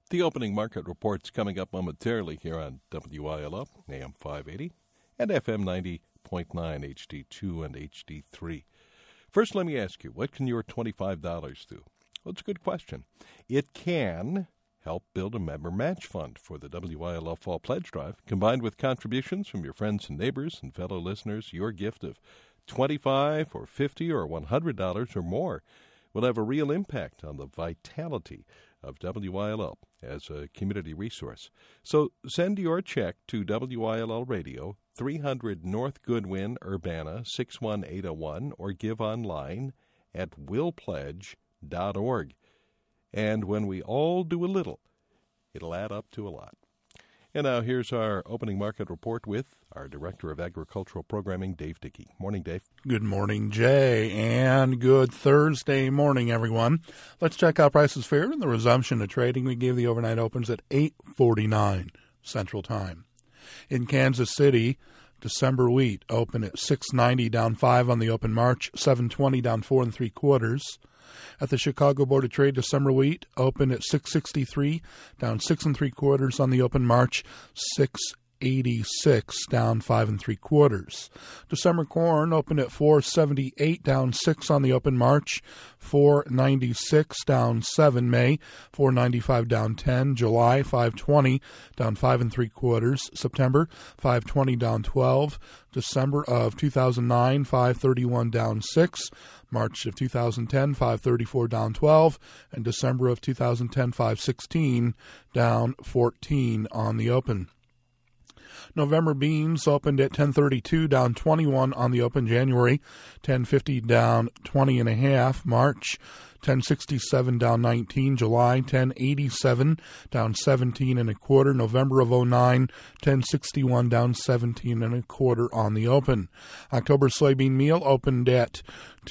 The opening market report's coming up momentarily here on WILO, AM 580, and FM 90.9 HD2 and HD3. First, let me ask you, what can your $25 do? Well, it's a good question. It can help build a member match fund for the WILO Fall Pledge Drive. Combined with contributions from your friends and neighbors and fellow listeners, your gift of $25 or $50 or $100 or more will have a real impact on the vitality of WILO as a community resource. So send your check to WILO Radio, 300 North Goodwin, Urbana, 61801, or give online at willpledge.org. And when we all do a little, it'll add up to a lot. And now here's our opening market report with our Director of Agricultural Programming, Dave Dickey. Morning, Dave. Good morning, Jay, and good Thursday morning, everyone. Let's check out prices fair and the resumption of trading. We gave the overnight opens at 8:49 Central Time. In Kansas City, December wheat opened at $6.90, down 5 on the open. March, $7.20, down 4 3/4. At the Chicago Board of Trade, December wheat opened at $6.63, down 6 3/4 on the open. March, $6.86, down 5 3/4. December corn opened at $4.78, down 6 on the open. March, $4.96, down 7. May, $4.95, down 10. July, $5.20, down 5 3/4. September, $5.20, down 12. December of 2009, $5.31, down 6. March of 2010, $5.34, down 12. And December of 2010, $5.16, down 14 on the open. November beans opened at $10.32, down 21 on the open. January, $10.50, down 20.5. March, $10.67, down 19. July, $10.87, down 17 1/4. November of 09, $10.61, down 17 1/4 on the open. October soybean meal opened at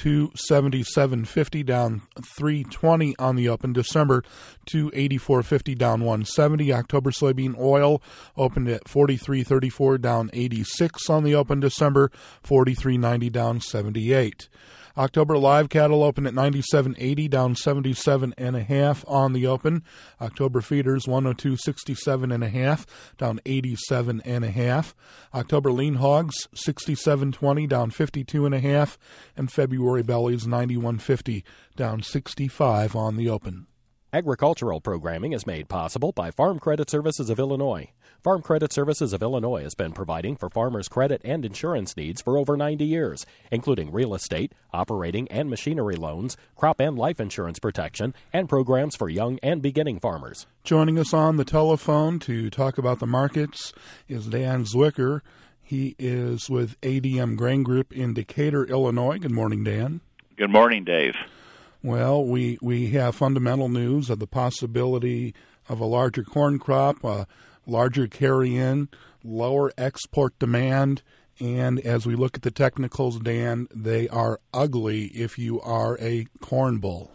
$277.50, down 3.20 on the open. December, $284.50, down 1.70. October soybean oil opened at $43.34, down 86 on the open. December, $43.90, down 78. October live cattle opened at $97.80, down 77.5 on the open. October feeders $102.67.5, down 87.5. October lean hogs $67.20, down 52.5, and February bellies $91.50, down 65 on the open. Agricultural programming is made possible by Farm Credit Services of Illinois. Farm Credit Services of Illinois has been providing for farmers' credit and insurance needs for over 90 years, including real estate, operating and machinery loans, crop and life insurance protection, and programs for young and beginning farmers. Joining us on the telephone to talk about the markets is Dan Zwicker. He is with ADM Grain Group in Decatur, Illinois. Good morning, Dan. Good morning, Dave. Well, we have fundamental news of the possibility of a larger corn crop, a larger carry-in, lower export demand, and as we look at the technicals, Dan, they are ugly if you are a corn bull.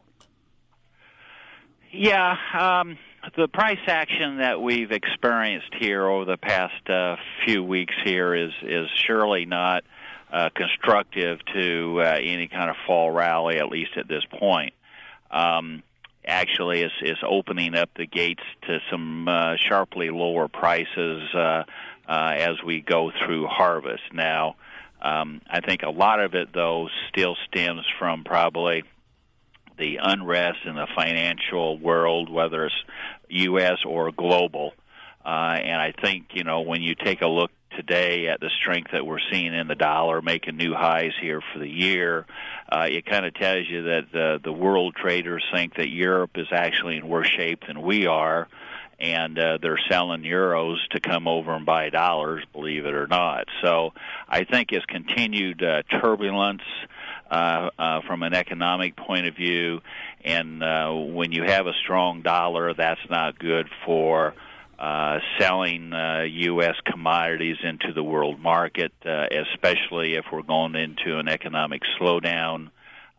Yeah, the price action that we've experienced here over the past few weeks here is surely not constructive to any kind of fall rally, at least at this point. Actually, is opening up the gates to some sharply lower prices as we go through harvest. Now, I think a lot of it, though, still stems from probably the unrest in the financial world, whether it's U.S. or global. And I think, when you take a look today at the strength that we're seeing in the dollar, making new highs here for the year, it kind of tells you that the world traders think that Europe is actually in worse shape than we are, and they're selling euros to come over and buy dollars, believe it or not. So I think it's continued turbulence from an economic point of view, and when you have a strong dollar, that's not good for selling U.S. commodities into the world market, especially if we're going into an economic slowdown.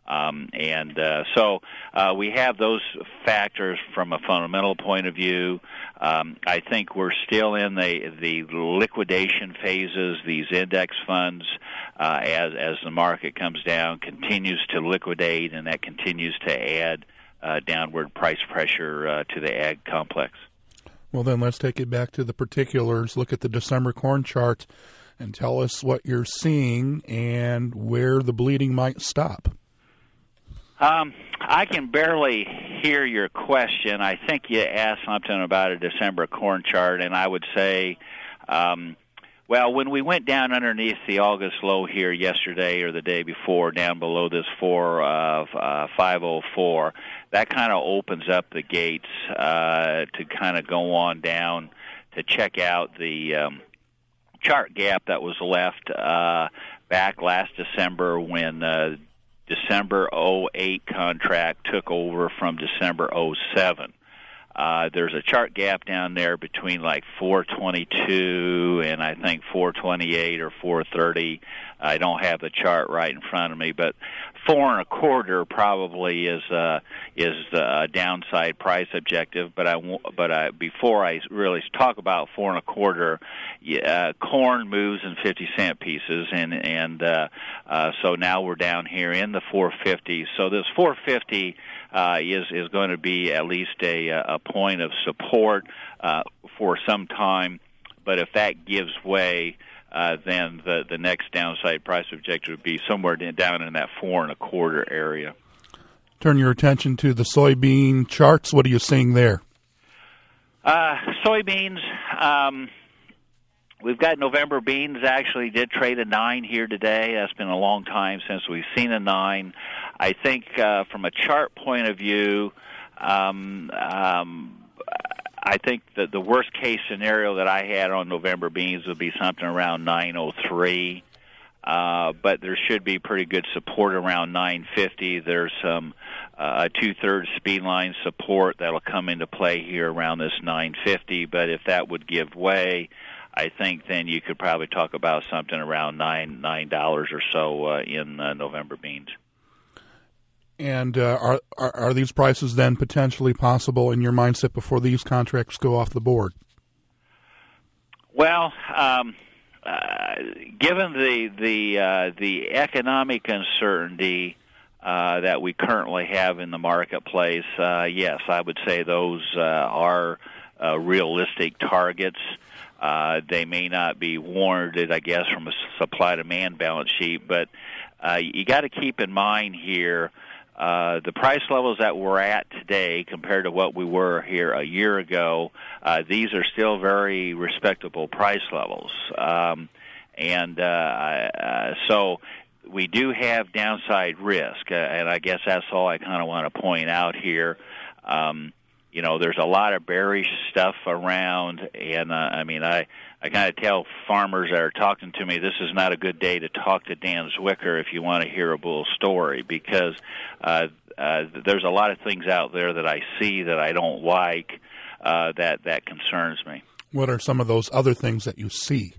So we have those factors from a fundamental point of view. I think we're still in the liquidation phases. These index funds, as the market comes down, continues to liquidate, and that continues to add downward price pressure to the ag complex. Well, then let's take it back to the particulars. Look at the December corn chart and tell us what you're seeing and where the bleeding might stop. I can barely hear your question. I think you asked something about a December corn chart, and I would say, well, when we went down underneath the August low here yesterday or the day before, down below this 504, that kind of opens up the gates to kind of go on down to check out the chart gap that was left back last December when December 08 contract took over from December 07. There's a chart gap down there between like 422 and I think 428 or 430. I don't have the chart right in front of me, but 4.25 probably is the downside price objective. But before I really talk about 4.25, corn moves in 50-cent pieces, and so now we're down here in the 450. So this 450 is going to be at least a point of support for some time. But if that gives way, then the next downside price objective would be somewhere down in that 4.25 area. Turn your attention to the soybean charts. What are you seeing there? Soybeans, we've got November beans actually did trade a 9 here today. That's been a long time since we've seen a 9. I think from a chart point of view, I think that the worst case scenario that I had on November beans would be something around 903. But there should be pretty good support around 950. There's some a 2/3 speed line support that'll come into play here around this 950. But if that would give way, I think then you could probably talk about something around $9 or so in November beans. And are these prices then potentially possible in your mindset before these contracts go off the board? Well, given the economic uncertainty that we currently have in the marketplace, yes, I would say those are realistic targets. They may not be warranted, I guess, from a supply-demand balance sheet, but you got to keep in mind here the price levels that we're at today compared to what we were here a year ago. These are still very respectable price levels. So we do have downside risk, and I guess that's all I kind of want to point out here. There's a lot of bearish stuff around, and I kind of tell farmers that are talking to me, this is not a good day to talk to Dan Zwicker if you want to hear a bull story, because there's a lot of things out there that I see that I don't like that concerns me. What are some of those other things that you see?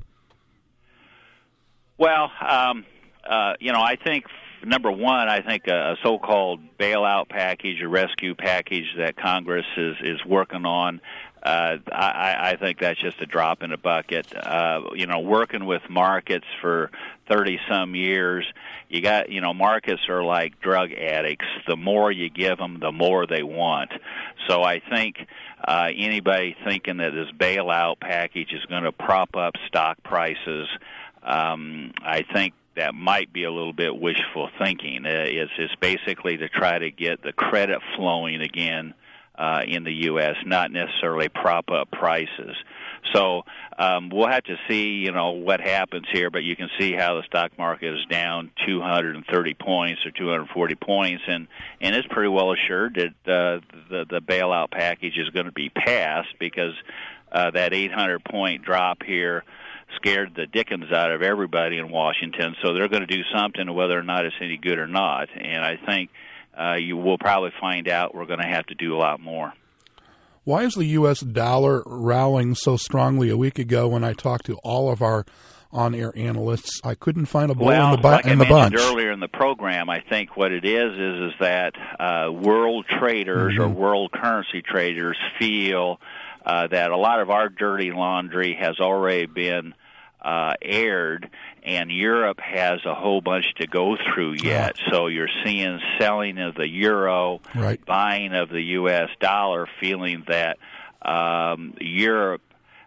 Well, I think, number one, I think a so-called bailout package, a rescue package that Congress is working on, I think that's just a drop in the bucket. Working with markets for 30-some years, you got, markets are like drug addicts. The more you give them, the more they want. So I think anybody thinking that this bailout package is going to prop up stock prices, I think that might be a little bit wishful thinking. It's basically to try to get the credit flowing again in the U.S., not necessarily prop up prices. So we'll have to see, what happens here, but you can see how the stock market is down 230 points or 240 points, and it's pretty well assured that the bailout package is going to be passed because that 800-point drop here scared the dickens out of everybody in Washington, so they're going to do something whether or not it's any good or not. And I think you will probably find out we're going to have to do a lot more. Why is the U.S. dollar rallying so strongly? A week ago when I talked to all of our on-air analysts, I couldn't find a bull in the bunch. Like I mentioned earlier in the program, I think what it is that world traders or world currency traders feel that a lot of our dirty laundry has already been aired, and Europe has a whole bunch to go through yet. So you're seeing selling of the euro, right, buying of the U.S. dollar, feeling that Europe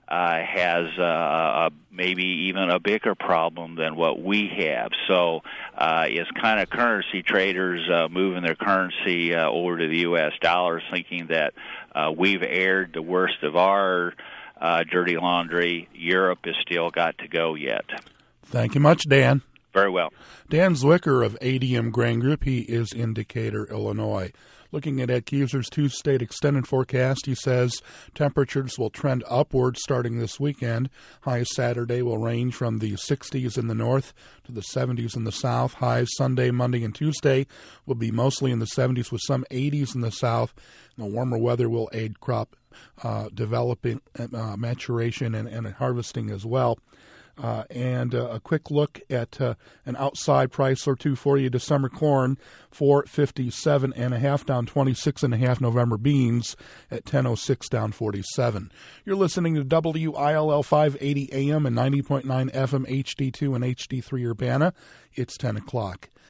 has maybe even a bigger problem than what we have. So it's kind of currency traders moving their currency over to the U.S. dollar, thinking that we've aired the worst of our dirty laundry. Europe has still got to go yet. Thank you much, Dan. Very well. Dan Zwicker of ADM Grain Group. He is in Decatur, Illinois. Looking at Ed Kieser's two-state extended forecast, he says temperatures will trend upward starting this weekend. Highs Saturday will range from the 60s in the north to the 70s in the south. Highs Sunday, Monday, and Tuesday will be mostly in the 70s with some 80s in the south. The warmer weather will aid crop developing, maturation, and harvesting as well. And a quick look at an outside price or two for you. December corn, $4.57.5, down 26.5. November beans at $10.06, down 47. You're listening to WILL 580 AM and 90.9 FM HD2 and HD3 Urbana. It's 10 o'clock.